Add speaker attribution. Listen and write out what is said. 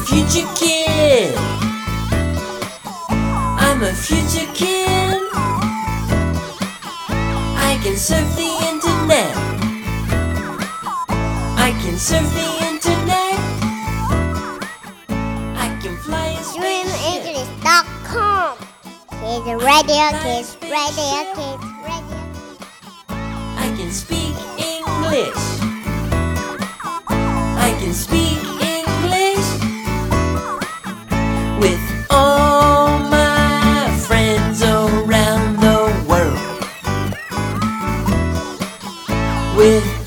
Speaker 1: future kid. I'm a future kid. I can surf the internet. I can surf the internet. I can fly a spaceship.
Speaker 2: DreamEnglish.com. Kids Radio Kids Radio Kids Radio.
Speaker 1: I can speak English. I can speak English with all my friends around the world. With